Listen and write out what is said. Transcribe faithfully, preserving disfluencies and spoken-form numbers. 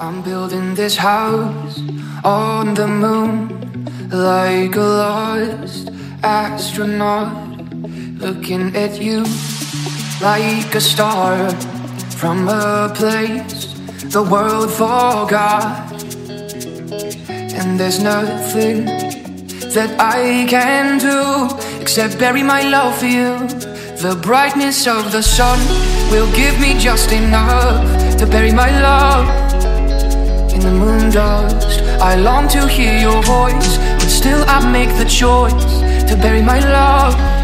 I'm building this house on the moon, like a lost astronaut, looking at you like a star from a place the world forgot. And there's nothing that I can do except bury my love for you. The brightness of the sun will give me just enough to bury my love. In the moon dust, I long to hear your voice, but still I make the choice to bury my love.